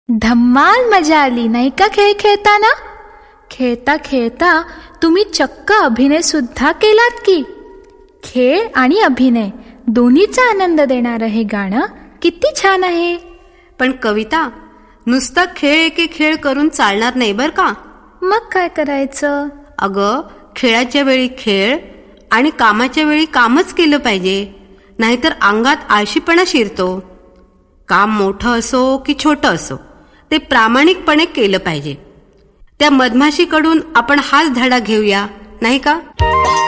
धम्माल मजा आली नाही का खेळ खेळताना? खेळता खेळता तुम्ही चक्क अभिनय सुद्धा केलात की. खेळ आणि अभिनय दोन्हीचा आनंद देणारं हे गाणं किती छान आहे. पण कविता, नुसता खेळ एके खेळ करून चालणार नाही बर का. मग काय करायचं? अगं, खेळाच्या वेळी खेळ आणि कामाच्या वेळी कामच केलं पाहिजे, नाहीतर अंगात आळशीपणा शिरतो. काम मोठं असो की छोटं असो, ते प्रामाणिकपणे केलं पाहिजे. त्या मधमाशीकडून आपण हाच धडा घेऊया, नाही का?